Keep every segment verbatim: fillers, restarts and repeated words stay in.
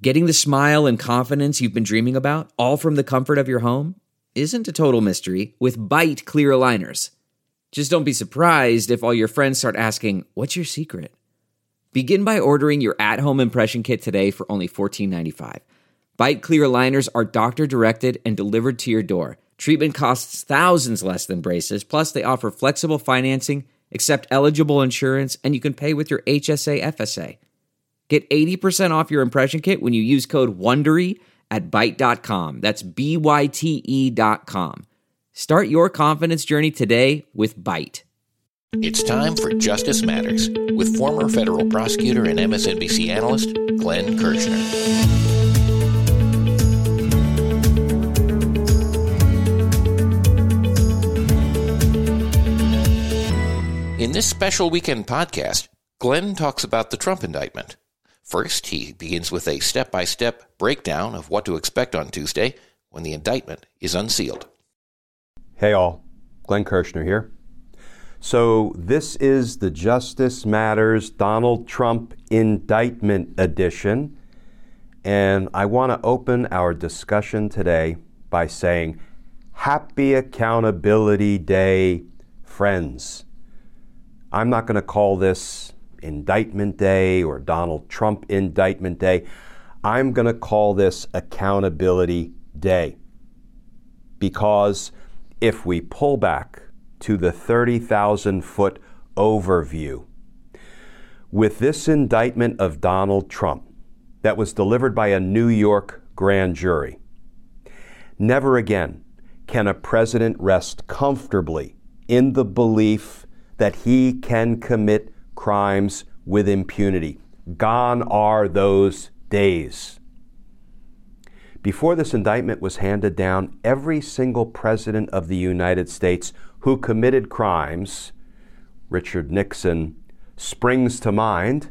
Getting the smile and confidence you've been dreaming about, all from the comfort of your home, isn't a total mystery with Byte clear aligners. Just don't be surprised if all your friends start asking, "What's your secret?" Begin by ordering your at-home impression kit today for only fourteen ninety-five. Byte clear aligners are doctor-directed and delivered to your door. Treatment costs thousands less than braces, plus they offer flexible financing, accept eligible insurance, and you can pay with your H S A F S A. Get eighty percent off your impression kit when you use code WONDERY at byte dot com. That's B Y T E dot com. Start your confidence journey today with Byte. It's time for Justice Matters with former federal prosecutor and M S N B C analyst Glenn Kirshner. In this special weekend podcast, Glenn talks about the Trump indictment. First, he begins with a step-by-step breakdown of what to expect on Tuesday when the indictment is unsealed. Hey all, Glenn Kirshner here. So this is the Justice Matters Donald Trump Indictment edition, and I want to open our discussion today by saying, Happy Accountability Day, friends. I'm not going to call this Indictment Day or Donald Trump Indictment Day. I'm going to call this Accountability Day, because if we pull back to the thirty thousand foot overview, with this indictment of Donald Trump that was delivered by a New York grand jury, never again can a president rest comfortably in the belief that he can commit crimes with impunity. Gone are those days. Before this indictment was handed down, every single president of the United States who committed crimes, Richard Nixon springs to mind,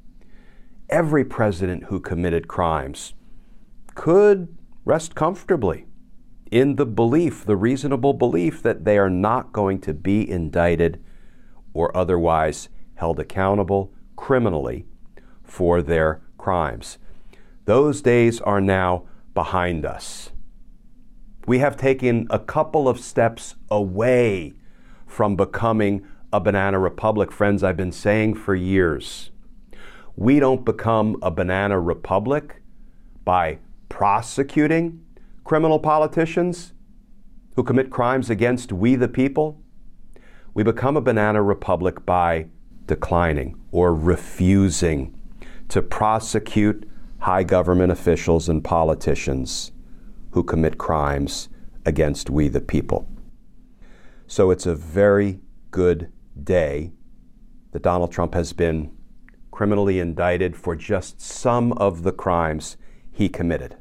every president who committed crimes could rest comfortably in the belief, the reasonable belief, that they are not going to be indicted or otherwise held accountable criminally for their crimes. Those days are now behind us. We have taken a couple of steps away from becoming a banana republic. Friends, I've been saying for years, we don't become a banana republic by prosecuting criminal politicians who commit crimes against we the people. We become a banana republic by declining or refusing to prosecute high government officials and politicians who commit crimes against we the people. So it's a very good day that Donald Trump has been criminally indicted for just some of the crimes he committed.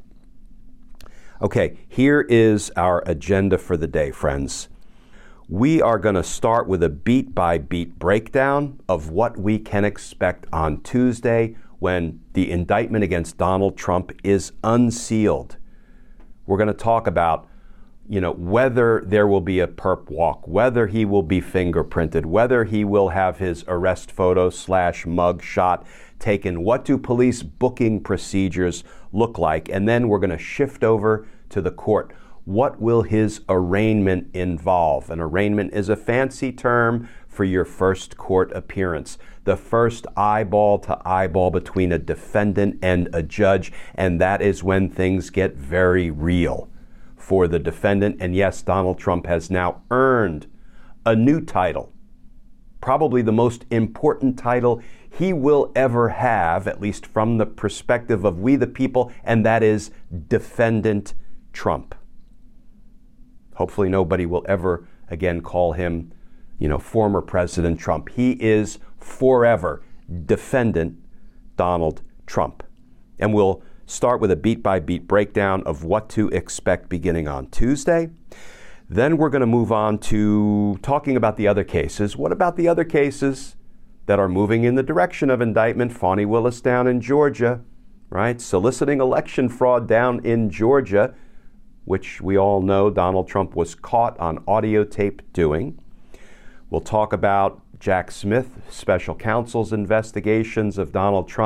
Okay, here is our agenda for the day, friends. We are going to start with a beat-by-beat breakdown of what we can expect on Tuesday when the indictment against Donald Trump is unsealed. We're going to talk about, you know, whether there will be a perp walk, whether he will be fingerprinted, whether he will have his arrest photo slash mug shot taken, what do police booking procedures look like, and then we're going to shift over to the court. What will his arraignment involve? An arraignment is a fancy term for your first court appearance, the first eyeball to eyeball between a defendant and a judge, and that is when things get very real for the defendant. And yes, Donald Trump has now earned a new title, probably the most important title he will ever have, at least from the perspective of we the people, and that is Defendant Trump. Hopefully nobody will ever again call him, you know, former President Trump. He is forever Defendant Donald Trump. And we'll start with a beat-by-beat breakdown of what to expect beginning on Tuesday. Then we're going to move on to talking about the other cases. What about the other cases that are moving in the direction of indictment? Fani Willis down in Georgia, right? Soliciting election fraud down in Georgia, which we all know Donald Trump was caught on audio tape doing. We'll talk about Jack Smith, special counsel's investigations of Donald Trump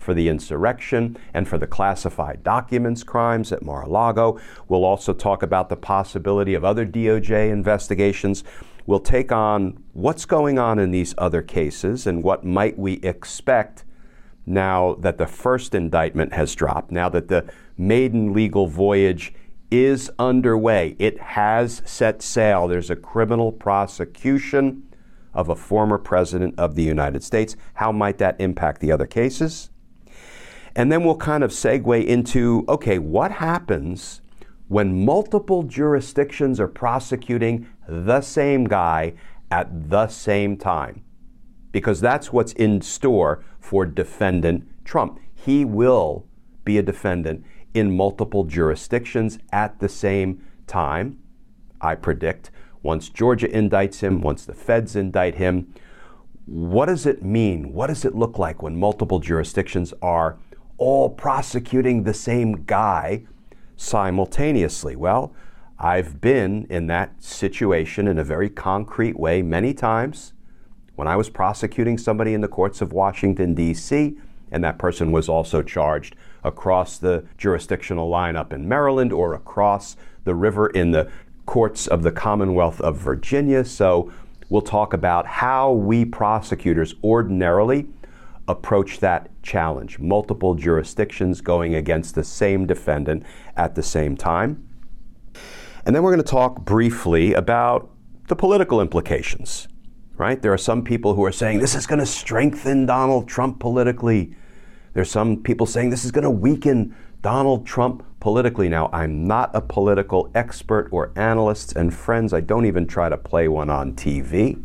for the insurrection and for the classified documents crimes at Mar-a-Lago. We'll also talk about the possibility of other D O J investigations. We'll take on what's going on in these other cases and what might we expect now that the first indictment has dropped, now that the maiden legal voyage is underway. It has set sail. There's a criminal prosecution of a former president of the United States. How might that impact the other cases? And then we'll kind of segue into, okay, what happens when multiple jurisdictions are prosecuting the same guy at the same time? Because that's what's in store for defendant Trump. He will be a defendant in multiple jurisdictions at the same time, I predict. Once Georgia indicts him, once the feds indict him, what does it mean? What does it look like when multiple jurisdictions are all prosecuting the same guy simultaneously? Well, I've been in that situation in a very concrete way many times when I was prosecuting somebody in the courts of Washington, D C, and that person was also charged across the jurisdictional line up in Maryland or across the river in the courts of the Commonwealth of Virginia. So we'll talk about how we prosecutors ordinarily approach that challenge. Multiple jurisdictions going against the same defendant at the same time. And then we're going to talk briefly about the political implications, right? There are some people who are saying this is going to strengthen Donald Trump politically. There's some people saying this is going to weaken Donald Trump politically. Now, I'm not a political expert or analyst, and friends, I don't even try to play one on T V.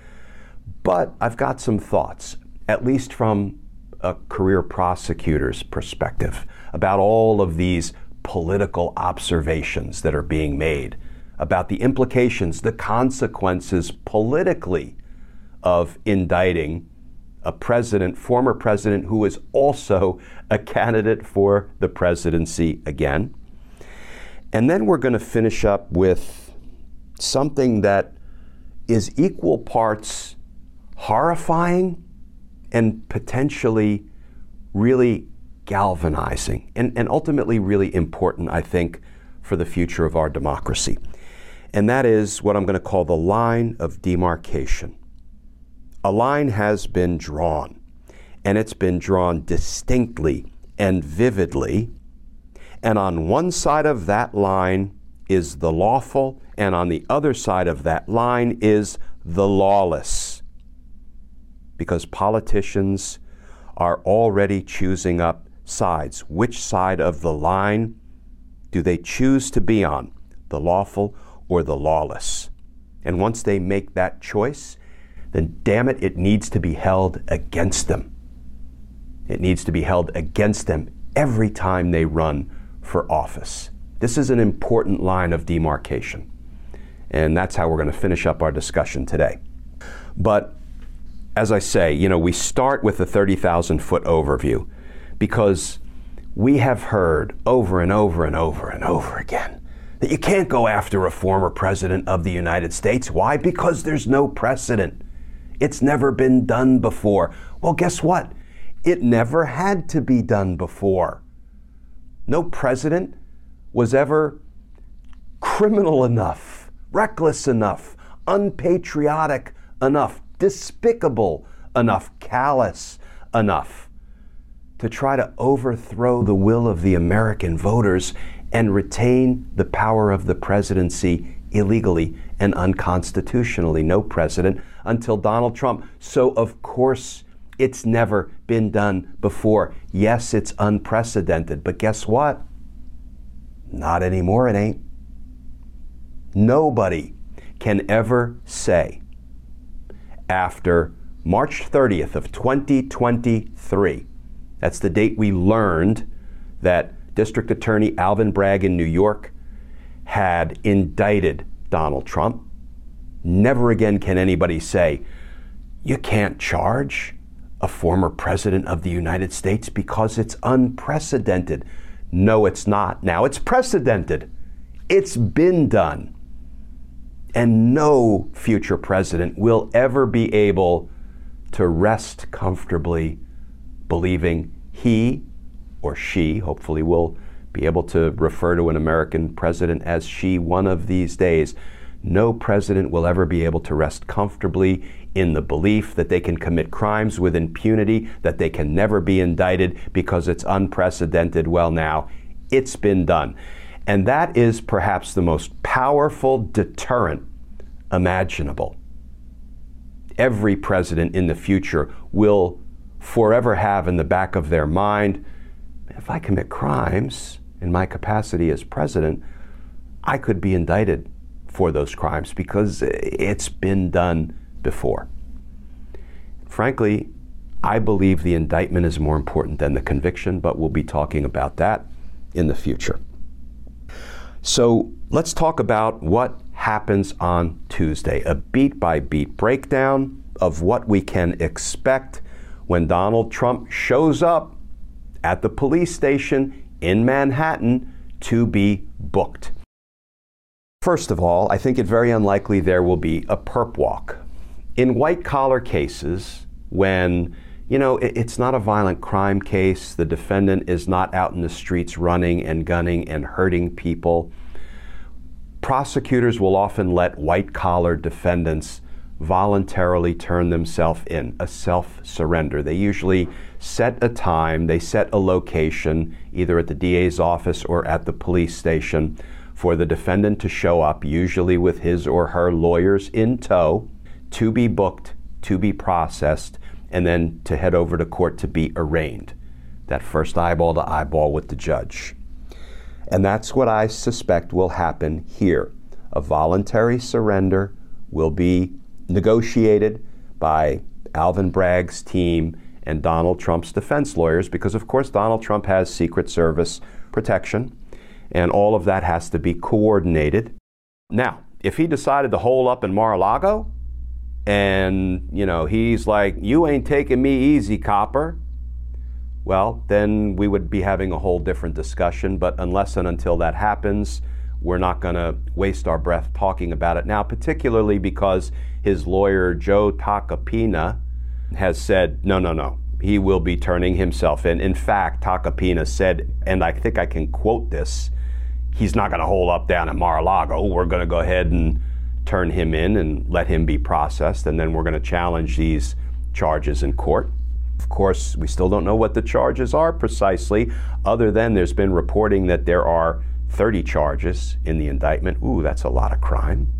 But I've got some thoughts, at least from a career prosecutor's perspective, about all of these political observations that are being made, about the implications, the consequences politically of indicting a president, former president, who is also a candidate for the presidency again. And then we're going to finish up with something that is equal parts horrifying and potentially really galvanizing and, and ultimately really important, I think, for the future of our democracy. And that is what I'm going to call the line of demarcation. A line has been drawn, and it's been drawn distinctly and vividly. And on one side of that line is the lawful, and on the other side of that line is the lawless. Because politicians are already choosing up sides. Which side of the line do they choose to be on, the lawful or the lawless? And once they make that choice, then damn it, it needs to be held against them. It needs to be held against them every time they run for office. This is an important line of demarcation. And that's how we're going to finish up our discussion today. But as I say, you know, we start with the thirty thousand foot overview because we have heard over and over and over and over again that you can't go after a former president of the United States. Why? Because there's no precedent. It's never been done before. Well, guess what? It never had to be done before. No president was ever criminal enough, reckless enough, unpatriotic enough, despicable enough, callous enough to try to overthrow the will of the American voters and retain the power of the presidency illegally and unconstitutionally. No precedent until Donald Trump. So, of course, it's never been done before. Yes, it's unprecedented, but guess what? Not anymore, it ain't. Nobody can ever say after March thirtieth of twenty twenty-three, that's the date we learned that District Attorney Alvin Bragg in New York had indicted Donald Trump. Never again can anybody say, you can't charge a former president of the United States because it's unprecedented. No, it's not. Now it's precedented. It's been done. And no future president will ever be able to rest comfortably believing he or she, hopefully will be able to refer to an American president as she one of these days. No president will ever be able to rest comfortably in the belief that they can commit crimes with impunity, that they can never be indicted because it's unprecedented. Well, now, it's been done. And that is perhaps the most powerful deterrent imaginable. Every president in the future will forever have in the back of their mind, if I commit crimes in my capacity as president, I could be indicted for those crimes because it's been done before. Frankly, I believe the indictment is more important than the conviction, but we'll be talking about that in the future. So let's talk about what happens on Tuesday, a beat-by-beat breakdown of what we can expect when Donald Trump shows up at the police station in Manhattan to be booked. First of all, I think it very unlikely there will be a perp walk. In white-collar cases, when, you know, it's not a violent crime case, the defendant is not out in the streets running and gunning and hurting people, prosecutors will often let white-collar defendants voluntarily turn themselves in, a self-surrender. They usually set a time, they set a location, either at the D A's office or at the police station, for the defendant to show up, usually with his or her lawyers in tow, to be booked, to be processed, and then to head over to court to be arraigned. That first eyeball to eyeball with the judge. And that's what I suspect will happen here. A voluntary surrender will be negotiated by Alvin Bragg's team and Donald Trump's defense lawyers, because of course Donald Trump has Secret Service protection, and all of that has to be coordinated. Now, if he decided to hole up in Mar-a-Lago, and, you know, he's like, you ain't taking me easy, copper, well, then we would be having a whole different discussion. But unless and until that happens, we're not going to waste our breath talking about it now, particularly because his lawyer, Joe Tacopina, has said, no, no, no, he will be turning himself in. In fact, Tacopina said, and I think I can quote this, he's not going to hole up down in Mar-a-Lago. We're going to go ahead and turn him in and let him be processed, and then we're going to challenge these charges in court. Of course, we still don't know what the charges are precisely, other than there's been reporting that there are thirty charges in the indictment. Ooh, that's a lot of crime.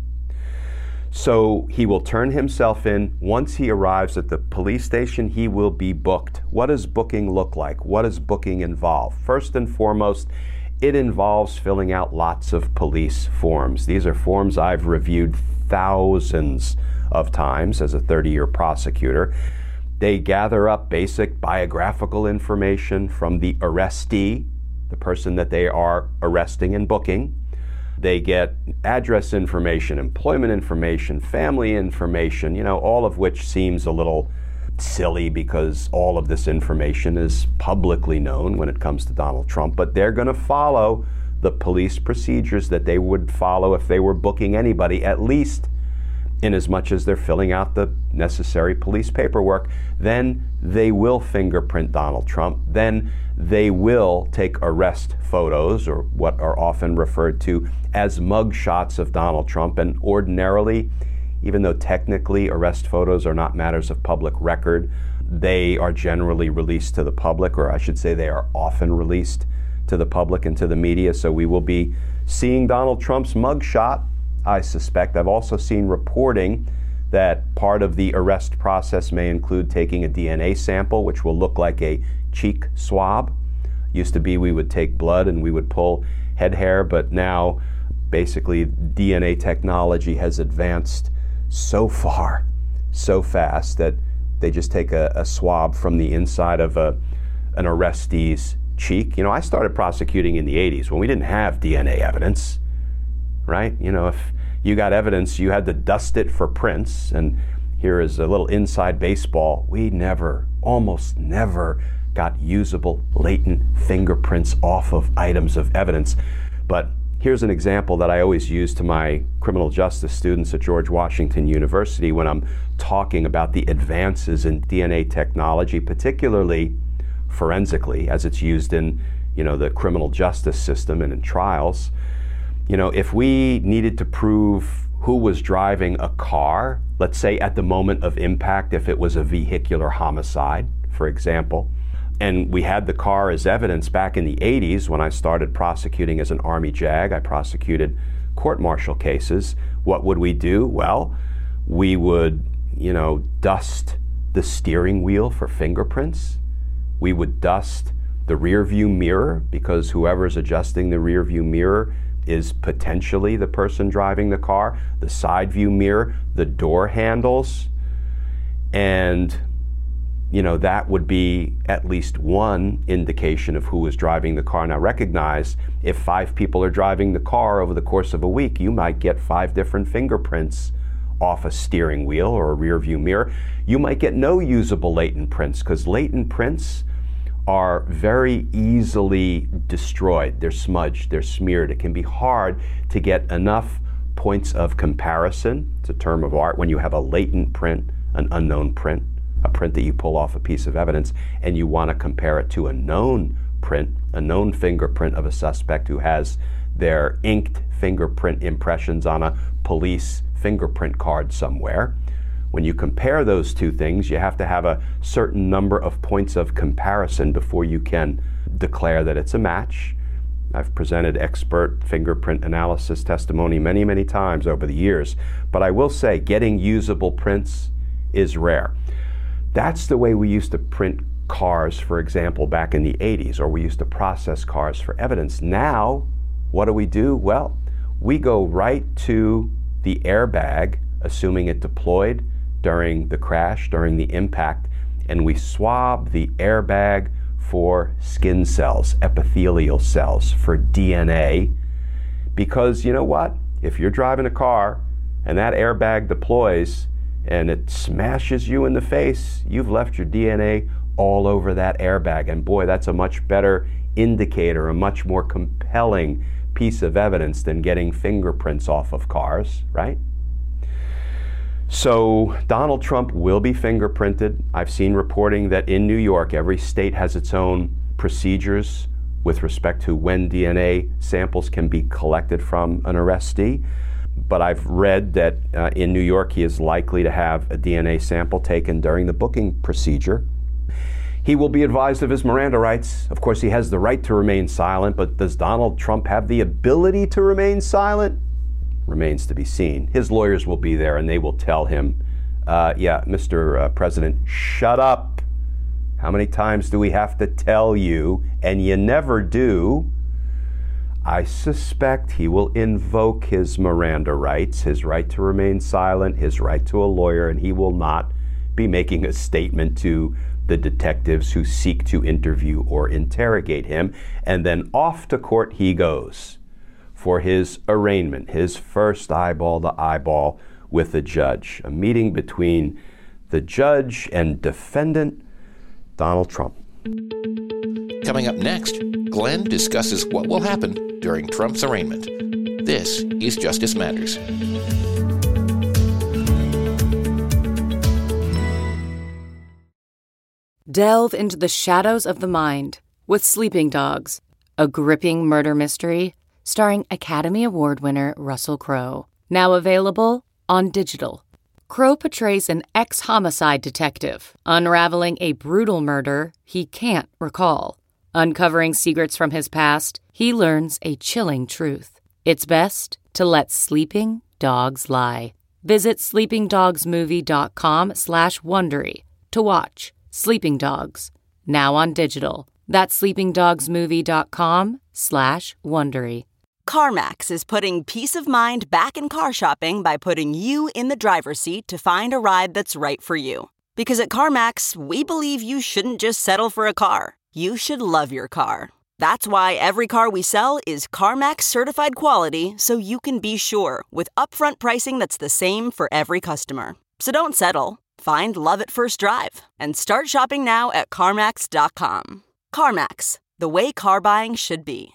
So he will turn himself in. Once he arrives at the police station, he will be booked. What does booking look like? What does booking involve? First and foremost, it involves filling out lots of police forms. These are forms I've reviewed thousands of times as a thirty-year prosecutor. They gather up basic biographical information from the arrestee, the person that they are arresting and booking. They get address information, employment information, family information, you know, all of which seems a little silly because all of this information is publicly known when it comes to Donald Trump, but they're going to follow the police procedures that they would follow if they were booking anybody, at least in as much as they're filling out the necessary police paperwork. Then they will fingerprint Donald Trump. Then they will take arrest photos, or what are often referred to as mug shots of Donald Trump. And ordinarily, even though technically arrest photos are not matters of public record, they are generally released to the public, or I should say they are often released to the public and to the media. So we will be seeing Donald Trump's mugshot, I suspect. I've also seen reporting that part of the arrest process may include taking a D N A sample, which will look like a cheek swab. Used to be we would take blood and we would pull head hair, but now basically D N A technology has advanced so far, so fast, that they just take a, a swab from the inside of a, an arrestee's cheek. You know, I started prosecuting in the eighties when we didn't have D N A evidence, right? You know, if you got evidence, you had to dust it for prints. And here is a little inside baseball. We never, almost never got usable latent fingerprints off of items of evidence. But here's an example that I always use to my criminal justice students at George Washington University when I'm talking about the advances in D N A technology, particularly forensically as it's used in, you know, the criminal justice system and in trials. You know, if we needed to prove who was driving a car, let's say at the moment of impact, if it was a vehicular homicide, for example, and we had the car as evidence back in the eighties when I started prosecuting as an Army JAG, I prosecuted court-martial cases. What would we do? Well, we would, you know, dust the steering wheel for fingerprints. We would dust the rear view mirror, because whoever's adjusting the rear view mirror is potentially the person driving the car, the side view mirror, the door handles, and you know, that would be at least one indication of who was driving the car. Now recognize, if five people are driving the car over the course of a week, you might get five different fingerprints off a steering wheel or a rear view mirror. You might get no usable latent prints, because latent prints are very easily destroyed. They're smudged, they're smeared. It can be hard to get enough points of comparison. It's a term of art when you have a latent print, an unknown print, a print that you pull off a piece of evidence, and you want to compare it to a known print, a known fingerprint of a suspect who has their inked fingerprint impressions on a police fingerprint card somewhere. When you compare those two things, you have to have a certain number of points of comparison before you can declare that it's a match. I've presented expert fingerprint analysis testimony many, many times over the years, but I will say getting usable prints is rare. That's the way we used to print cars, for example, back in the eighties, or we used to process cars for evidence. Now, what do we do? Well, we go right to the airbag, assuming it deployed during the crash, during the impact, and we swab the airbag for skin cells, epithelial cells, for D N A. Because you know what? If you're driving a car and that airbag deploys and it smashes you in the face, you've left your D N A all over that airbag. And boy, that's a much better indicator, a much more compelling piece of evidence than getting fingerprints off of cars, right? So Donald Trump will be fingerprinted. I've seen reporting that in New York, every state has its own procedures with respect to when D N A samples can be collected from an arrestee. But I've read that uh, in New York, he is likely to have a D N A sample taken during the booking procedure. He will be advised of his Miranda rights. Of course, he has the right to remain silent, but does Donald Trump have the ability to remain silent? Remains to be seen. His lawyers will be there and they will tell him, uh, yeah, Mister Uh, President, shut up. How many times do we have to tell you? And you never do. I suspect he will invoke his Miranda rights, his right to remain silent, his right to a lawyer, and he will not be making a statement to the detectives who seek to interview or interrogate him. And then off to court he goes for his arraignment, his first eyeball to eyeball with the judge, a meeting between the judge and defendant, Donald Trump. Coming up next, Glenn discusses what will happen during Trump's arraignment. This is Justice Matters. Delve into the shadows of the mind with Sleeping Dogs, a gripping murder mystery starring Academy Award winner Russell Crowe. Now available on digital. Crowe portrays an ex-homicide detective unraveling a brutal murder he can't recall. Uncovering secrets from his past, he learns a chilling truth. It's best to let sleeping dogs lie. Visit sleepingdogsmovie.com slash Wondery to watch Sleeping Dogs, now on digital. That's sleepingdogsmovie.com slash Wondery. CarMax is putting peace of mind back in car shopping by putting you in the driver's seat to find a ride that's right for you. Because at CarMax, we believe you shouldn't just settle for a car. You should love your car. That's why every car we sell is CarMax certified quality, so you can be sure with upfront pricing that's the same for every customer. So don't settle. Find love at first drive and start shopping now at CarMax dot com. CarMax, the way car buying should be.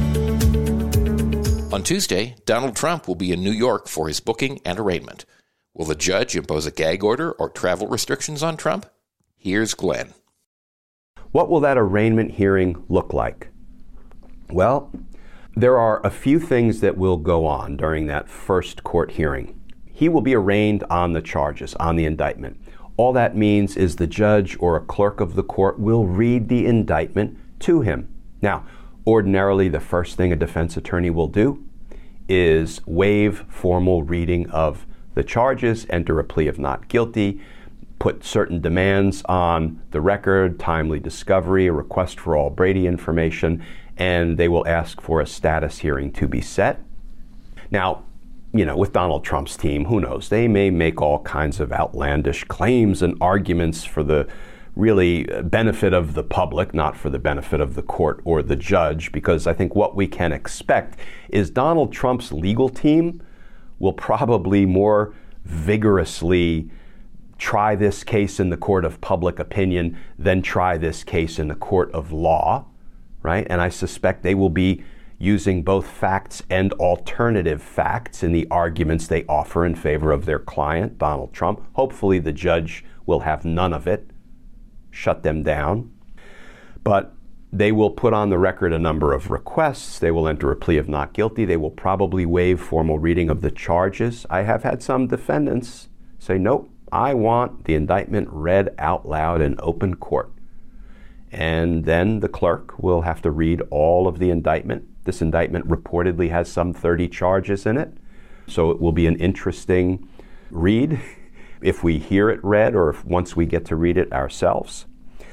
On Tuesday, Donald Trump will be in New York for his booking and arraignment. Will the judge impose a gag order or travel restrictions on Trump? Here's Glenn. What will that arraignment hearing look like? Well, there are a few things that will go on during that first court hearing. He will be arraigned on the charges, on the indictment. All that means is the judge or a clerk of the court will read the indictment to him. Now, ordinarily, the first thing a defense attorney will do is waive formal reading of the charges, enter a plea of not guilty, put certain demands on the record, timely discovery, a request for all Brady information, and they will ask for a status hearing to be set. Now, you know, with Donald Trump's team, who knows? They may make all kinds of outlandish claims and arguments for the really benefit of the public, not for the benefit of the court or the judge, because I think what we can expect is Donald Trump's legal team will probably more vigorously try this case in the court of public opinion than try this case in the court of law, right? And I suspect they will be using both facts and alternative facts in the arguments they offer in favor of their client, Donald Trump. Hopefully the judge will have none of it, shut them down. But they will put on the record a number of requests. They will enter a plea of not guilty. They will probably waive formal reading of the charges. I have had some defendants say, nope, I want the indictment read out loud in open court. And then the clerk will have to read all of the indictment. This indictment reportedly has some thirty charges in it. So it will be an interesting read if we hear it read or if once we get to read it ourselves.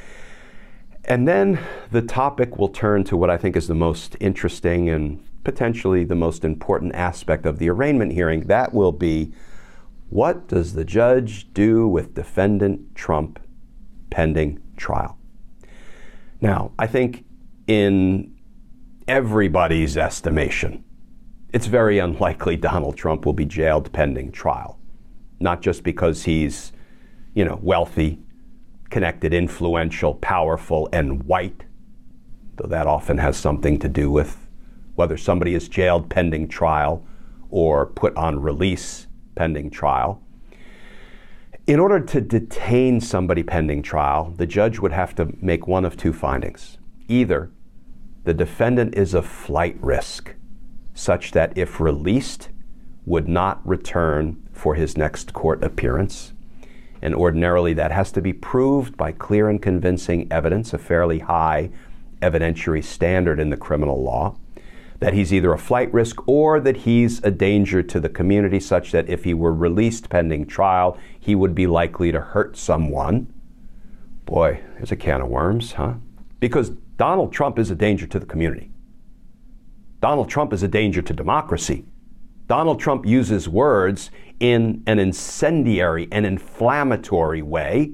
And then the topic will turn to what I think is the most interesting and potentially the most important aspect of the arraignment hearing. That will be, what does the judge do with defendant Trump pending trial? Now, I think in everybody's estimation, it's very unlikely Donald Trump will be jailed pending trial. Not just because he's, you know, wealthy, connected, influential, powerful, and white, though that often has something to do with whether somebody is jailed pending trial or put on release pending trial. In order to detain somebody pending trial, the judge would have to make one of two findings. Either the defendant is a flight risk, such that if released, would not return for his next court appearance. And ordinarily that has to be proved by clear and convincing evidence, a fairly high evidentiary standard in the criminal law, that he's either a flight risk or that he's a danger to the community, such that if he were released pending trial, he would be likely to hurt someone. Boy, there's a can of worms, huh? Because Donald Trump is a danger to the community. Donald Trump is a danger to democracy. Donald Trump uses words in an incendiary and inflammatory way,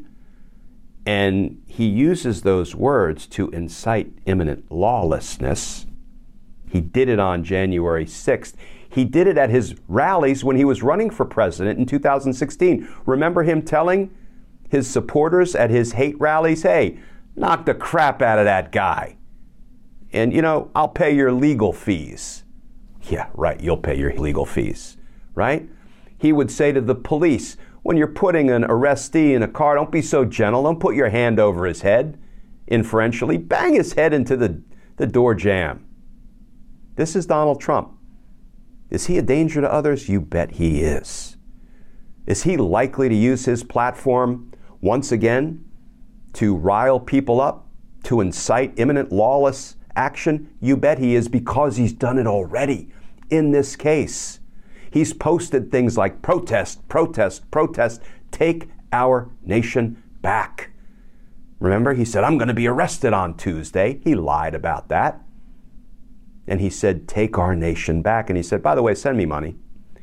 and he uses those words to incite imminent lawlessness. He did it on January sixth. He did it at his rallies when he was running for president in two thousand sixteen. Remember him telling his supporters at his hate rallies, hey, knock the crap out of that guy. And, you know, I'll pay your legal fees. Yeah, right, you'll pay your legal fees, right? He would say to the police, when you're putting an arrestee in a car, don't be so gentle. Don't put your hand over his head. Inferentially, bang his head into the, the door jamb. This is Donald Trump. Is he a danger to others? You bet he is. Is he likely to use his platform once again to rile people up, to incite imminent lawless action? You bet he is, because he's done it already in this case. He's posted things like protest, protest, protest, take our nation back. Remember, he said, I'm going to be arrested on Tuesday. He lied about that. And he said, take our nation back. And he said, by the way, send me money.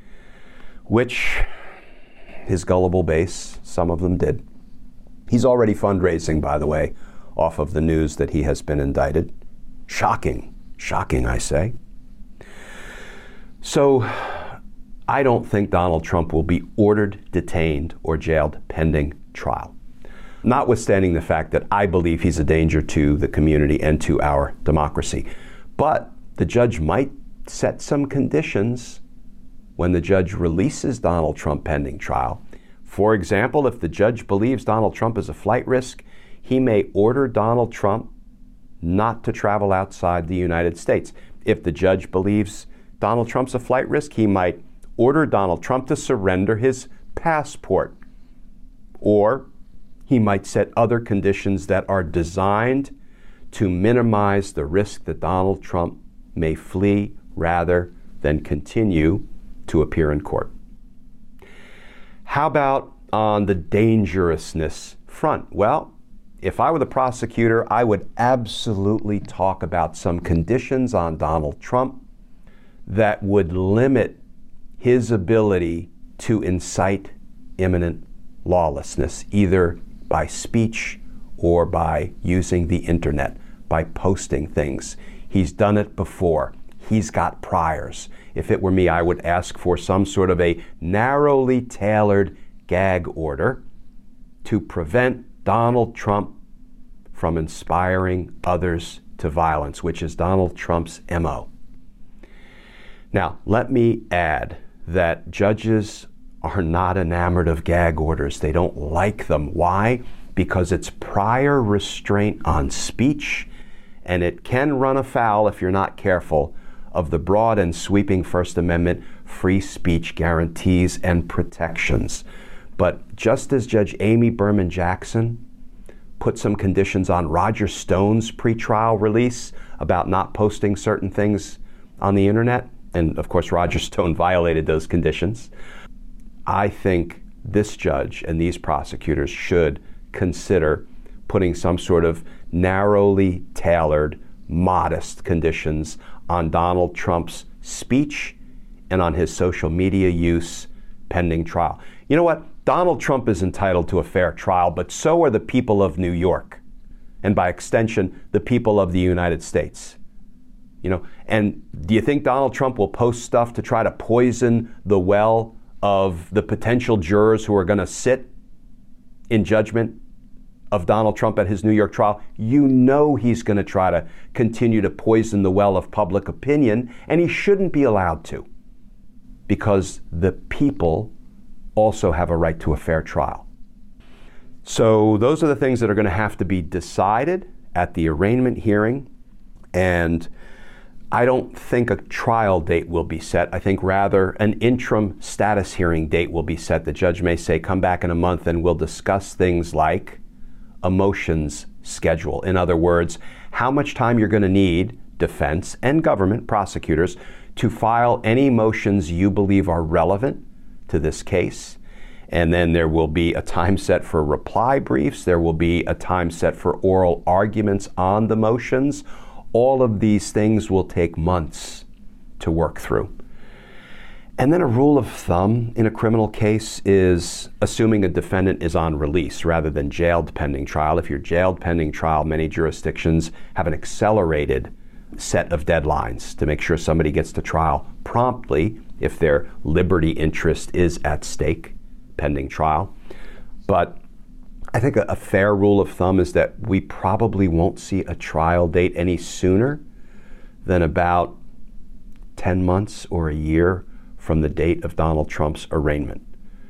Which his gullible base, some of them did. He's already fundraising, by the way, off of the news that he has been indicted. Shocking, shocking, I say. So I don't think Donald Trump will be ordered, detained, or jailed pending trial, notwithstanding the fact that I believe he's a danger to the community and to our democracy. But the judge might set some conditions when the judge releases Donald Trump pending trial. For example, if the judge believes Donald Trump is a flight risk, he may order Donald Trump not to travel outside the United States. If the judge believes Donald Trump's a flight risk, he might order Donald Trump to surrender his passport. Or he might set other conditions that are designed to minimize the risk that Donald Trump may flee rather than continue to appear in court. How about on the dangerousness front? Well, if I were the prosecutor, I would absolutely talk about some conditions on Donald Trump that would limit his ability to incite imminent lawlessness, either by speech or by using the internet, by posting things. He's done it before. He's got priors. If it were me, I would ask for some sort of a narrowly tailored gag order to prevent Donald Trump from inspiring others to violence, which is Donald Trump's M O. Now, let me add that judges are not enamored of gag orders. They don't like them. Why? Because it's prior restraint on speech, and it can run afoul, if you're not careful, of the broad and sweeping First Amendment free speech guarantees and protections. But just as Judge Amy Berman Jackson put some conditions on Roger Stone's pretrial release about not posting certain things on the internet, and of course Roger Stone violated those conditions, I think this judge and these prosecutors should consider putting some sort of narrowly tailored, modest conditions on Donald Trump's speech and on his social media use pending trial. You know what? Donald Trump is entitled to a fair trial, but so are the people of New York, and by extension, the people of the United States. You know, and do you think Donald Trump will post stuff to try to poison the well of the potential jurors who are going to sit in judgment of Donald Trump at his New York trial? You know he's going to try to continue to poison the well of public opinion, and he shouldn't be allowed to, because the people also have a right to a fair trial. So those are the things that are going to have to be decided at the arraignment hearing, and I don't think a trial date will be set. I think rather an interim status hearing date will be set. The judge may say, come back in a month and we'll discuss things like a motions schedule. In other words, how much time you're going to need, defense and government prosecutors, to file any motions you believe are relevant to this case. And then there will be a time set for reply briefs. There will be a time set for oral arguments on the motions. All of these things will take months to work through. And then a rule of thumb in a criminal case is assuming a defendant is on release rather than jailed pending trial. If you're jailed pending trial, many jurisdictions have an accelerated set of deadlines to make sure somebody gets to trial promptly if their liberty interest is at stake pending trial. But I think a, a fair rule of thumb is that we probably won't see a trial date any sooner than about ten months or a year from the date of Donald Trump's arraignment.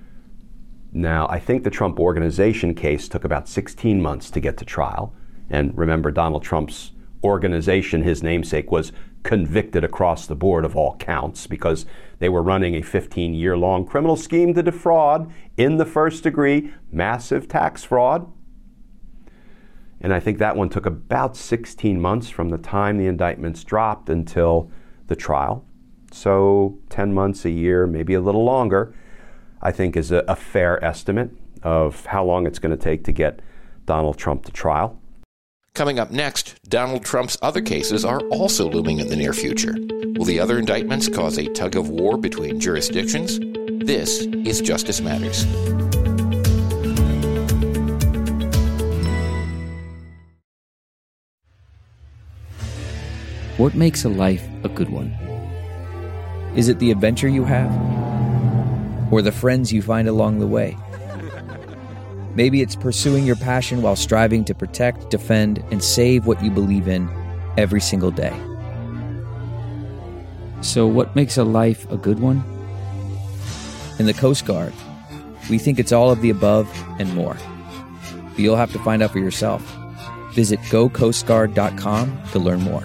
Now, I think the Trump Organization case took about sixteen months to get to trial. And remember, Donald Trump's organization, his namesake, was convicted across the board of all counts because they were running a fifteen-year-long criminal scheme to defraud, in the first degree, massive tax fraud. And I think that one took about sixteen months from the time the indictments dropped until the trial. So ten months, a year, maybe a little longer, I think is a, a fair estimate of how long it's going to take to get Donald Trump to trial. Coming up next, Donald Trump's other cases are also looming in the near future. Will the other indictments cause a tug of war between jurisdictions? This is Justice Matters. What makes a life a good one? Is it the adventure you have? Or the friends you find along the way? Maybe it's pursuing your passion while striving to protect, defend, and save what you believe in every single day. So what makes a life a good one? In the Coast Guard, we think it's all of the above and more. But you'll have to find out for yourself. Visit go coast guard dot com to learn more.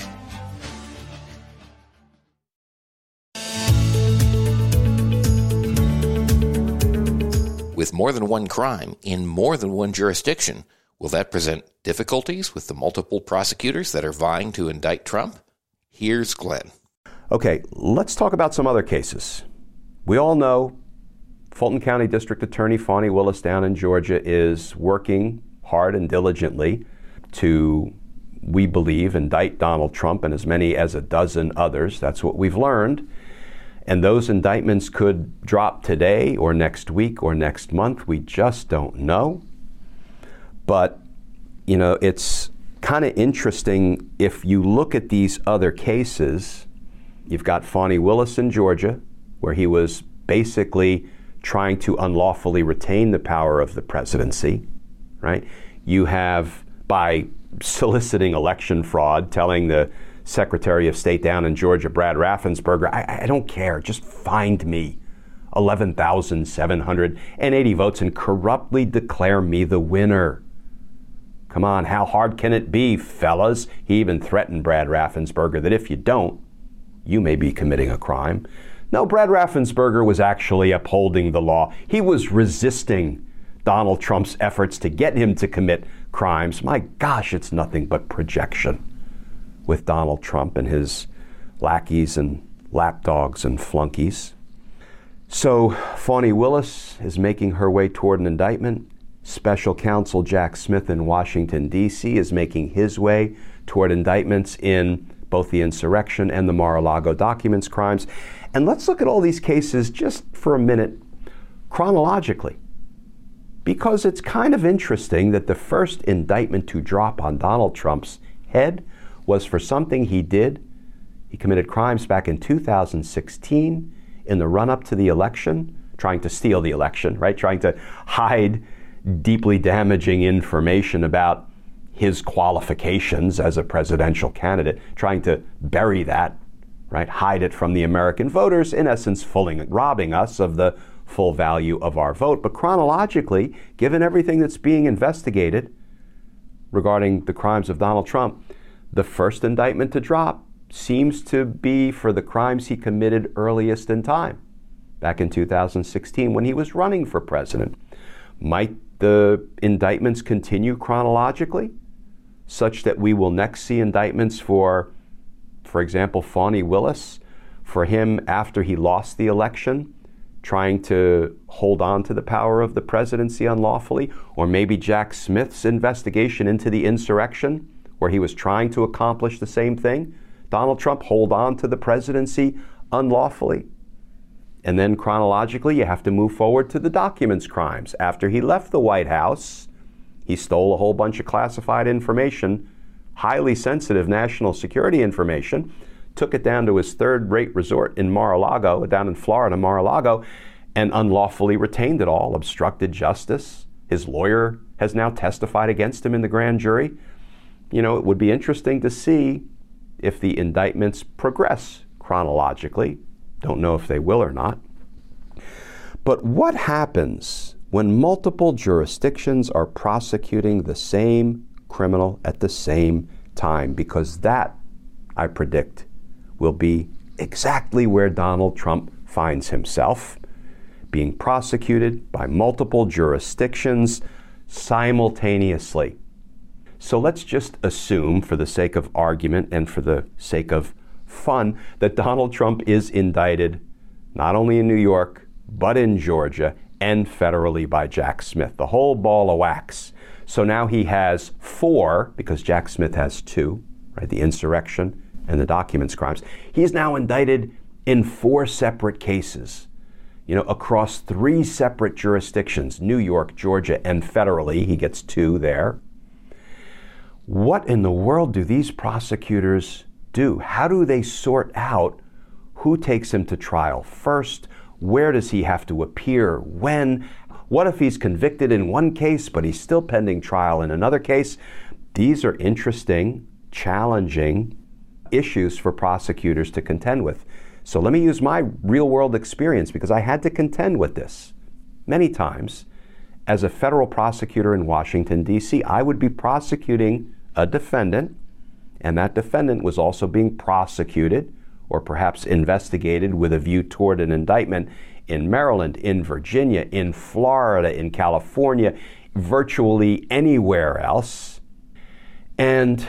With more than one crime in more than one jurisdiction, will that present difficulties with the multiple prosecutors that are vying to indict Trump? Here's Glenn. Okay, let's talk about some other cases. We all know Fulton County District Attorney Fani Willis down in Georgia is working hard and diligently to, we believe, indict Donald Trump and as many as a dozen others. That's what we've learned. And those indictments could drop today or next week or next month. We just don't know. But, you know, it's kind of interesting if you look at these other cases. You've got Fani Willis in Georgia, where he was basically trying to unlawfully retain the power of the presidency, right? You have, by soliciting election fraud, telling the Secretary of State down in Georgia, Brad Raffensperger, I, I don't care, just find me eleven thousand seven hundred eighty votes and corruptly declare me the winner. Come on, how hard can it be, fellas? He even threatened Brad Raffensperger that if you don't, you may be committing a crime. No, Brad Raffensperger was actually upholding the law. He was resisting Donald Trump's efforts to get him to commit crimes. My gosh, it's nothing but projection with Donald Trump and his lackeys and lapdogs and flunkies. So Fani Willis is making her way toward an indictment. Special counsel Jack Smith in Washington, D C is making his way toward indictments in both the insurrection and the Mar-a-Lago documents crimes. And let's look at all these cases just for a minute chronologically, because it's kind of interesting that the first indictment to drop on Donald Trump's head was for something he did. He committed crimes back in two thousand sixteen in the run-up to the election, trying to steal the election, right? Trying to hide deeply damaging information about his qualifications as a presidential candidate, trying to bury that, right? Hide it from the American voters, in essence, fooling, robbing us of the full value of our vote. But chronologically, given everything that's being investigated regarding the crimes of Donald Trump, the first indictment to drop seems to be for the crimes he committed earliest in time, back in two thousand sixteen when he was running for president. Might the indictments continue chronologically, such that we will next see indictments for, for example, Fani Willis, for him after he lost the election, trying to hold on to the power of the presidency unlawfully, or maybe Jack Smith's investigation into the insurrection, where he was trying to accomplish the same thing, Donald Trump hold on to the presidency unlawfully. And then chronologically, you have to move forward to the documents crimes. After he left the White House, he stole a whole bunch of classified information, highly sensitive national security information, took it down to his third-rate resort in Mar-a-Lago, down in Florida, Mar-a-Lago, and unlawfully retained it all, obstructed justice. His lawyer has now testified against him in the grand jury. You know, it would be interesting to see if the indictments progress chronologically. Don't know if they will or not. But what happens when multiple jurisdictions are prosecuting the same criminal at the same time? Because that, I predict, will be exactly where Donald Trump finds himself, being prosecuted by multiple jurisdictions simultaneously. So let's just assume, for the sake of argument and for the sake of fun, that Donald Trump is indicted not only in New York, but in Georgia and federally by Jack Smith, the whole ball of wax. So now he has four, because Jack Smith has two, right? The insurrection and the documents crimes. He's now indicted in four separate cases, you know, across three separate jurisdictions, New York, Georgia, and federally. He gets two there. What in the world do these prosecutors do? How do they sort out who takes him to trial first? Where does he have to appear? When? What if he's convicted in one case, but he's still pending trial in another case? These are interesting, challenging issues for prosecutors to contend with. So let me use my real-world experience, because I had to contend with this many times. As a federal prosecutor in Washington, D C, I would be prosecuting a defendant, and that defendant was also being prosecuted or perhaps investigated with a view toward an indictment in Maryland, in Virginia, in Florida, in California, virtually anywhere else. And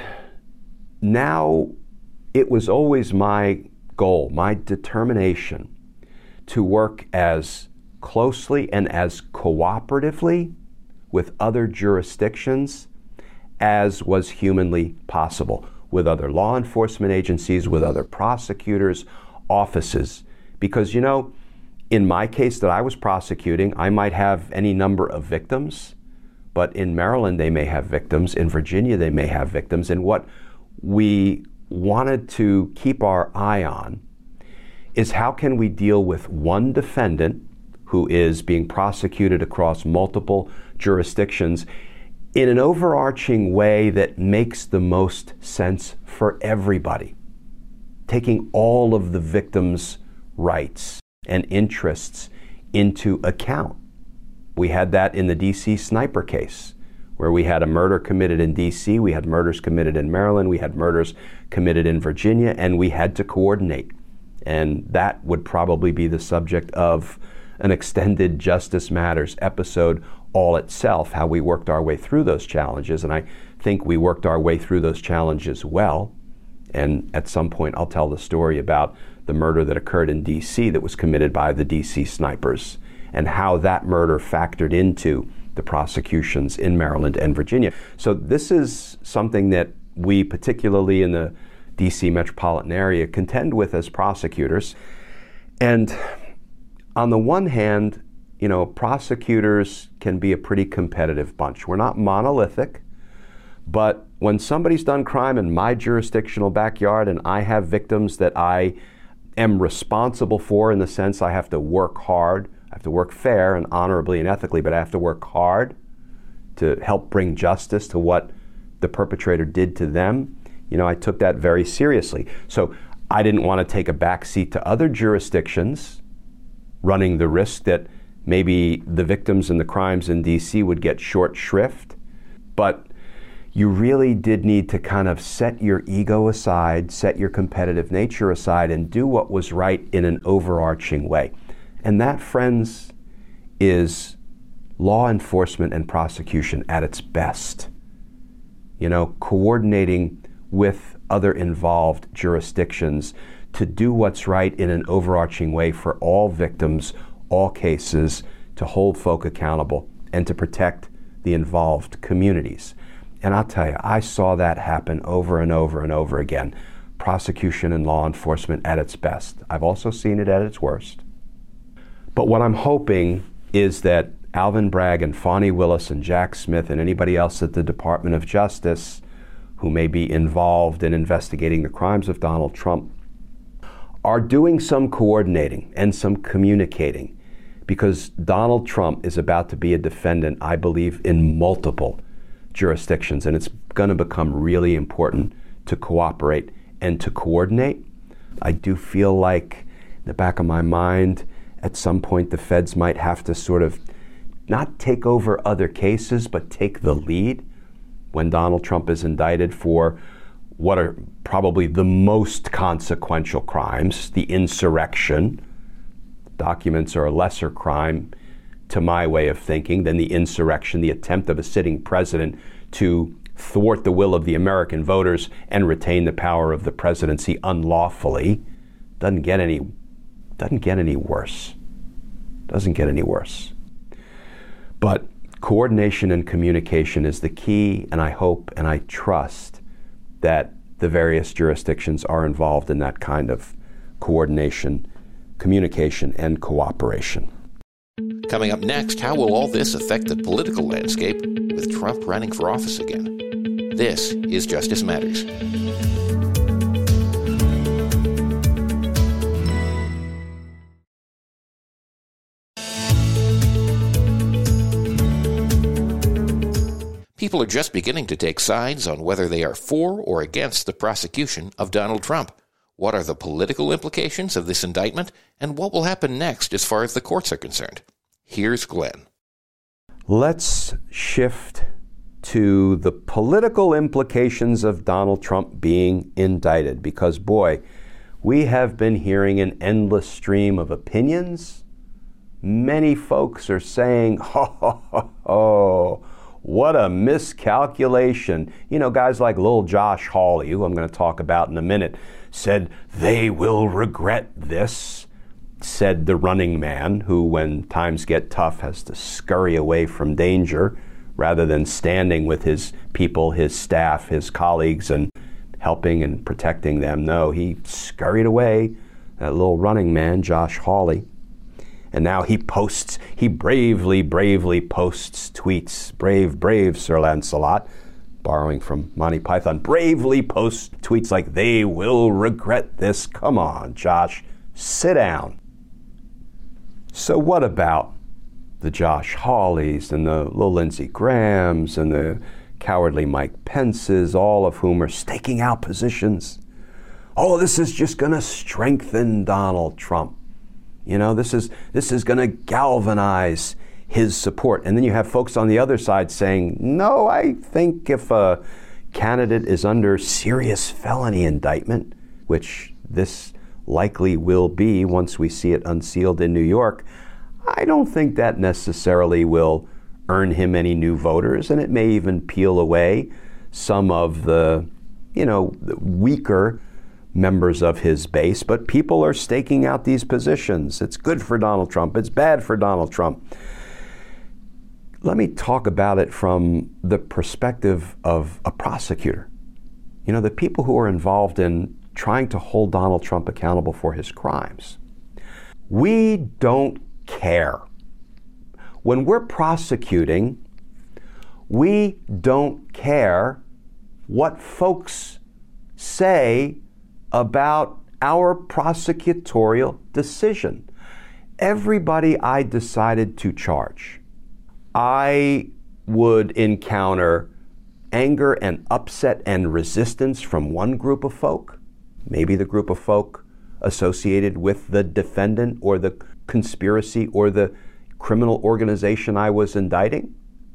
now it was always my goal, my determination, to work as closely and as cooperatively with other jurisdictions as was humanly possible, with other law enforcement agencies, with other prosecutors' offices. Because, you know, in my case that I was prosecuting, I might have any number of victims, but in Maryland they may have victims, in Virginia they may have victims, and what we wanted to keep our eye on is how can we deal with one defendant who is being prosecuted across multiple jurisdictions in an overarching way that makes the most sense for everybody, taking all of the victims' rights and interests into account. We had that in the D C sniper case, where we had a murder committed in D C, we had murders committed in Maryland, we had murders committed in Virginia, and we had to coordinate. And that would probably be the subject of an extended Justice Matters episode all itself, how we worked our way through those challenges. And I think we worked our way through those challenges well. And at some point I'll tell the story about the murder that occurred in D C that was committed by the D C snipers, and how that murder factored into the prosecutions in Maryland and Virginia. So this is something that we, particularly in the D C metropolitan area, contend with as prosecutors. And on the one hand, you know, prosecutors can be a pretty competitive bunch. We're not monolithic, but when somebody's done crime in my jurisdictional backyard and I have victims that I am responsible for, in the sense I have to work hard, I have to work fair and honorably and ethically, but I have to work hard to help bring justice to what the perpetrator did to them, you know, I took that very seriously. So I didn't want to take a backseat to other jurisdictions, running the risk that maybe the victims in the crimes in D C would get short shrift. But you really did need to kind of set your ego aside, set your competitive nature aside, and do what was right in an overarching way. And that, friends, is law enforcement and prosecution at its best. You know, coordinating with other involved jurisdictions to do what's right in an overarching way for all victims, all cases, to hold folk accountable and to protect the involved communities. And I'll tell you, I saw that happen over and over and over again. Prosecution and law enforcement at its best. I've also seen it at its worst. But what I'm hoping is that Alvin Bragg and Fani Willis and Jack Smith and anybody else at the Department of Justice who may be involved in investigating the crimes of Donald Trump are doing some coordinating and some communicating, because Donald Trump is about to be a defendant, I believe, in multiple jurisdictions, and it's going to become really important to cooperate and to coordinate. I do feel like, in the back of my mind, at some point the feds might have to sort of not take over other cases, but take the lead when Donald Trump is indicted for what are probably the most consequential crimes, the insurrection. Documents are a lesser crime, to my way of thinking, than the insurrection, the attempt of a sitting president to thwart the will of the American voters and retain the power of the presidency unlawfully. Doesn't get any, doesn't get any worse. Doesn't get any worse. But coordination and communication is the key, and I hope and I trust that the various jurisdictions are involved in that kind of coordination, communication, and cooperation. Coming up next, how will all this affect the political landscape with Trump running for office again? This is Justice Matters. People are just beginning to take sides on whether they are for or against the prosecution of Donald Trump. What are the political implications of this indictment, and what will happen next as far as the courts are concerned? Here's Glenn. Let's shift to the political implications of Donald Trump being indicted, because, boy, we have been hearing an endless stream of opinions. Many folks are saying, ho, ho, ho, ho, what a miscalculation. You know, guys like Lil Josh Hawley, who I'm going to talk about in a minute, said they will regret this, said the running man who, when times get tough, has to scurry away from danger rather than standing with his people, his staff, his colleagues, and helping and protecting them. No, he scurried away, that little running man, Josh Hawley. And now he posts, he bravely, bravely posts tweets. Brave, brave Sir Lancelot, borrowing from Monty Python, bravely posts tweets like, they will regret this. Come on, Josh, sit down. So what about the Josh Hawleys and the little Lindsey Grahams and the cowardly Mike Pences, all of whom are staking out positions? Oh, this is just going to strengthen Donald Trump. You know, this is this is going to galvanize his support. And then you have folks on the other side saying, no, I think if a candidate is under serious felony indictment, which this likely will be once we see it unsealed in New York, I don't think that necessarily will earn him any new voters, and it may even peel away some of the, you know, weaker members of his base. But people are staking out these positions. It's good for Donald Trump. It's bad for Donald Trump. Let me talk about it from the perspective of a prosecutor. You know, the people who are involved in trying to hold Donald Trump accountable for his crimes. We don't care. When we're prosecuting, we don't care what folks say about our prosecutorial decision. Everybody I decided to charge, I would encounter anger and upset and resistance from one group of folk, maybe the group of folk associated with the defendant or the conspiracy or the criminal organization I was indicting,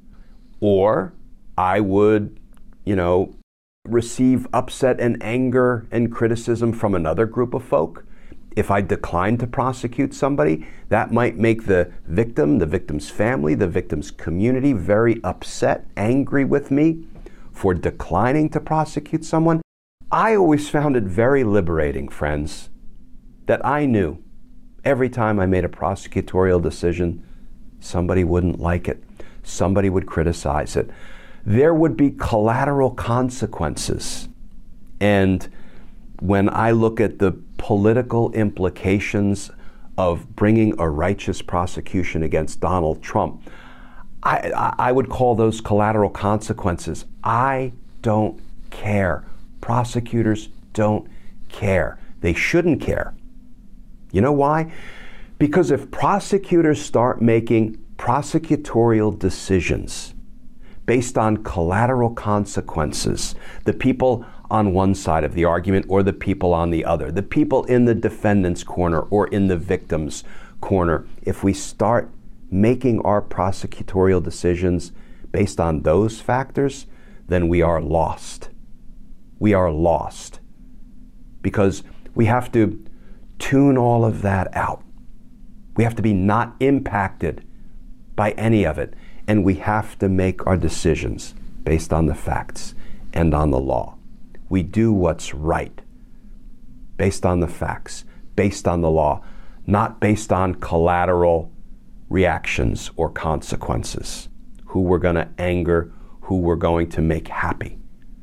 or I would, you know, receive upset and anger and criticism from another group of folk. If I declined to prosecute somebody, that might make the victim, the victim's family, the victim's community very upset, angry with me for declining to prosecute someone. I always found it very liberating, friends, that I knew every time I made a prosecutorial decision, somebody wouldn't like it. Somebody would criticize it. There would be collateral consequences. And when I look at the political implications of bringing a righteous prosecution against Donald Trump, I, I would call those collateral consequences. I don't care. Prosecutors don't care. They shouldn't care. You know why? Because if prosecutors start making prosecutorial decisions based on collateral consequences, the people on one side of the argument or the people on the other, the people in the defendant's corner or in the victim's corner, if we start making our prosecutorial decisions based on those factors, then we are lost. We are lost because we have to tune all of that out. We have to be not impacted by any of it, and we have to make our decisions based on the facts and on the law. We do what's right based on the facts, based on the law, not based on collateral reactions or consequences, who we're going to anger, who we're going to make happy.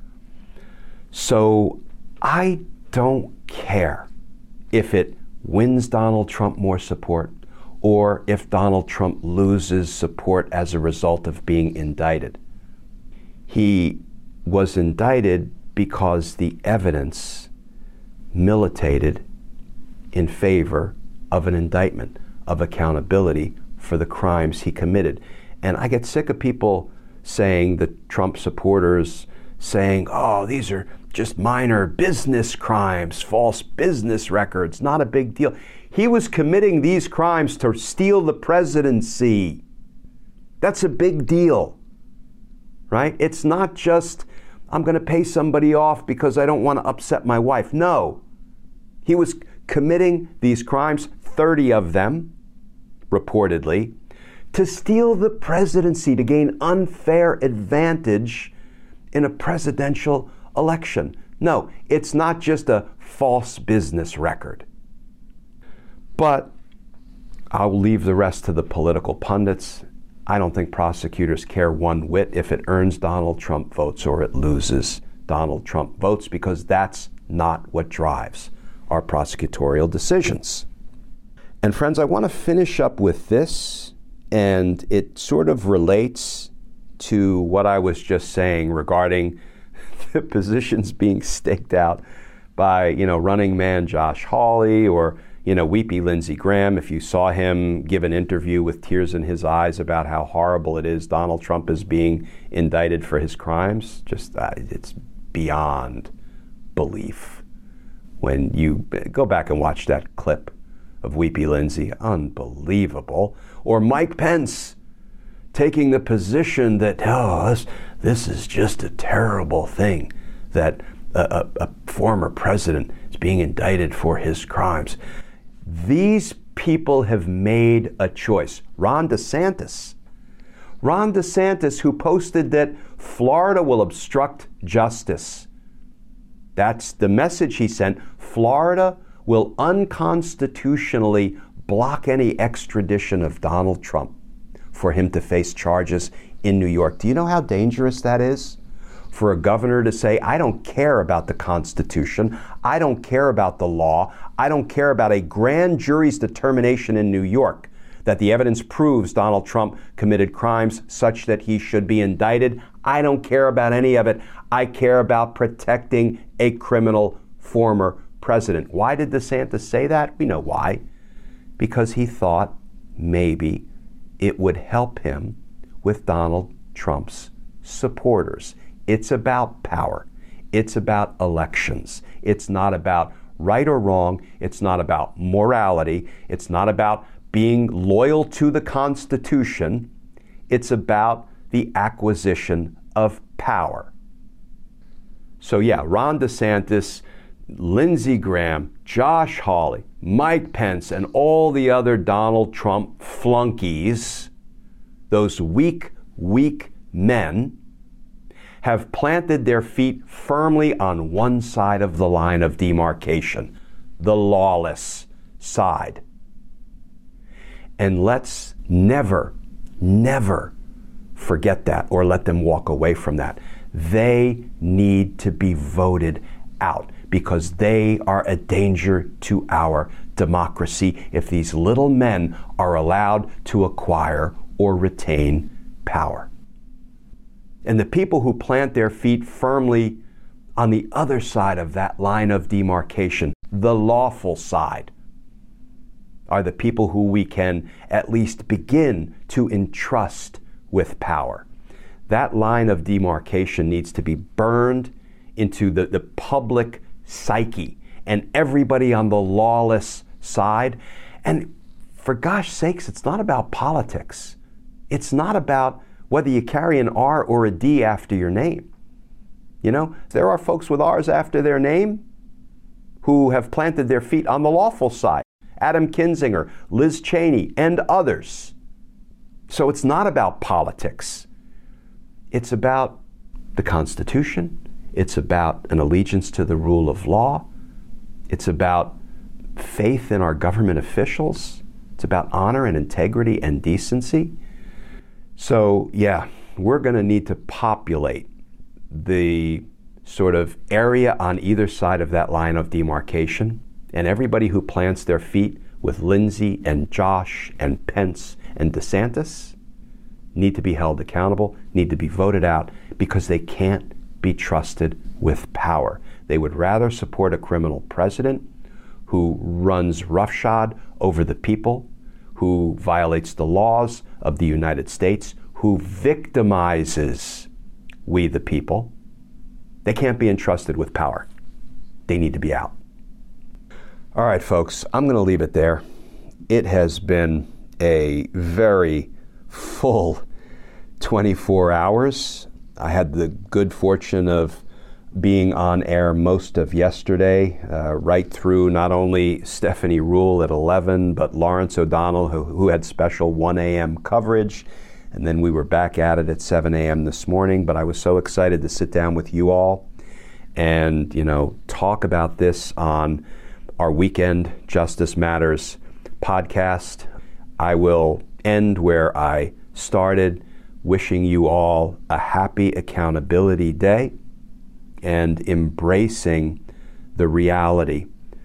So I don't care if it wins Donald Trump more support or if Donald Trump loses support as a result of being indicted. He was indicted because the evidence militated in favor of an indictment, of accountability for the crimes he committed. And I get sick of people saying that Trump supporters saying, oh, these are just minor business crimes, false business records, not a big deal. He was committing these crimes to steal the presidency. That's a big deal, right? It's not just, I'm going to pay somebody off because I don't want to upset my wife. No. He was committing these crimes, thirty of them, reportedly, to steal the presidency, to gain unfair advantage in a presidential election. No, it's not just a false business record. But I'll leave the rest to the political pundits. I don't think prosecutors care one whit if it earns Donald Trump votes or it loses Donald Trump votes, because that's not what drives our prosecutorial decisions. And friends, I want to finish up with this, and it sort of relates to what I was just saying regarding the positions being staked out by, you know, running man Josh Hawley, or, you know, weepy Lindsey Graham. If you saw him give an interview with tears in his eyes about how horrible it is Donald Trump is being indicted for his crimes, just uh, it's beyond belief. When you go back and watch that clip of weepy Lindsey, unbelievable. Or Mike Pence taking the position that, oh, this, this is just a terrible thing that a, a, a former president is being indicted for his crimes. These people have made a choice. Ron DeSantis. Ron DeSantis, who posted that Florida will obstruct justice. That's the message he sent. Florida will unconstitutionally block any extradition of Donald Trump for him to face charges in New York. Do you know how dangerous that is? For a governor to say, I don't care about the Constitution, I don't care about the law, I don't care about a grand jury's determination in New York that the evidence proves Donald Trump committed crimes such that he should be indicted. I don't care about any of it. I care about protecting a criminal former president. Why did DeSantis say that? We know why. Because he thought maybe it would help him with Donald Trump's supporters. It's about power. It's about elections. It's not about right or wrong. It's not about morality. It's not about being loyal to the Constitution. It's about the acquisition of power. So yeah, Ron DeSantis, Lindsey Graham, Josh Hawley, Mike Pence, and all the other Donald Trump flunkies, those weak, weak men, have planted their feet firmly on one side of the line of demarcation, the lawless side. And let's never, never forget that or let them walk away from that. They need to be voted out because they are a danger to our democracy if these little men are allowed to acquire or retain power. And the people who plant their feet firmly on the other side of that line of demarcation, the lawful side, are the people who we can at least begin to entrust with power. That line of demarcation needs to be burned into the, the public psyche and everybody on the lawless side. And for gosh sakes, it's not about politics. It's not about whether you carry an R or a D after your name. You know, there are folks with R's after their name who have planted their feet on the lawful side. Adam Kinzinger, Liz Cheney, and others. So it's not about politics. It's about the Constitution. It's about an allegiance to the rule of law. It's about faith in our government officials. It's about honor and integrity and decency. So, yeah, we're going to need to populate the sort of area on either side of that line of demarcation. And everybody who plants their feet with Lindsey and Josh and Pence and DeSantis need to be held accountable, need to be voted out, because they can't be trusted with power. They would rather support a criminal president who runs roughshod over the people, who violates the laws of the United States, who victimizes we the people, They can't be entrusted with power. They need to be out. All right, folks, I'm going to leave it there. It has been a very full twenty-four hours. I had the good fortune of being on air most of yesterday, uh, right through not only Stephanie Ruhle at eleven, but Lawrence O'Donnell, who, who had special one a.m. coverage. And then we were back at it at seven a.m. this morning. But I was so excited to sit down with you all and, you know, talk about this on our weekend Justice Matters podcast. I will end where I started, wishing you all a happy Accountability Day and embracing the reality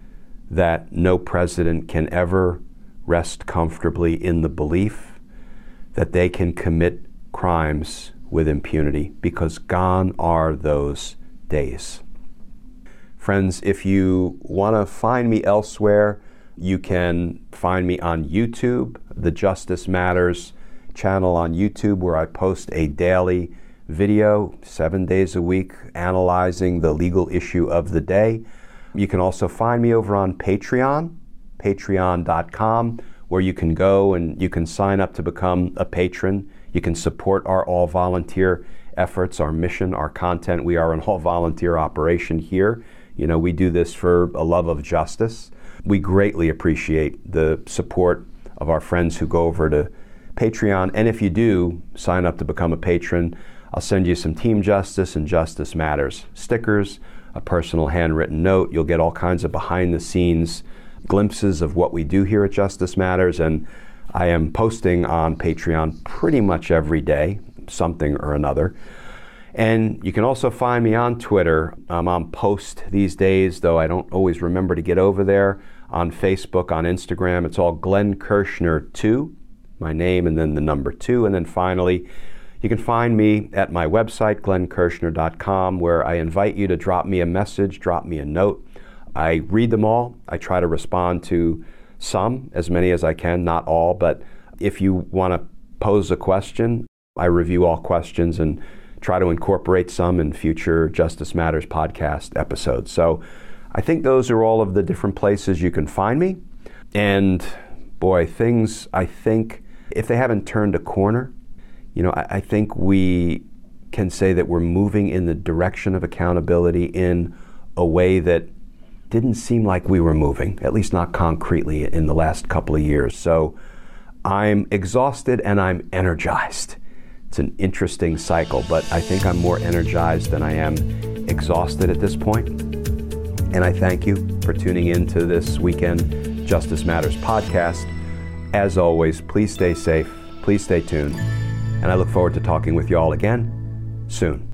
that no president can ever rest comfortably in the belief that they can commit crimes with impunity, because gone are those days. Friends, if you want to find me elsewhere, you can find me on YouTube, the Justice Matters channel on YouTube, where I post a daily video, seven days a week, analyzing the legal issue of the day. You can also find me over on Patreon, patreon dot com, where you can go and you can sign up to become a patron. You can support our all-volunteer efforts, our mission, our content. We are an all-volunteer operation here. You know, we do this for a love of justice. We greatly appreciate the support of our friends who go over to Patreon. And if you do sign up to become a patron, I'll send you some Team Justice and Justice Matters stickers, a personal handwritten note. You'll get all kinds of behind-the-scenes glimpses of what we do here at Justice Matters. And I am posting on Patreon pretty much every day, something or another. And you can also find me on Twitter. I'm on Post these days, though I don't always remember to get over there. On Facebook, on Instagram, it's all Glenn Kirshner two, my name and then the number two. And then finally, you can find me at my website, glenn kirshner dot com, where I invite you to drop me a message, drop me a note. I read them all. I try to respond to some, as many as I can, not all. But if you want to pose a question, I review all questions and try to incorporate some in future Justice Matters podcast episodes. So I think those are all of the different places you can find me. And boy, things, I think, if they haven't turned a corner, you know, I, I think we can say that we're moving in the direction of accountability in a way that didn't seem like we were moving, at least not concretely in the last couple of years. So I'm exhausted and I'm energized. It's an interesting cycle, but I think I'm more energized than I am exhausted at this point. And I thank you for tuning in to this weekend Justice Matters podcast. As always, please stay safe, please stay tuned, and I look forward to talking with you all again soon.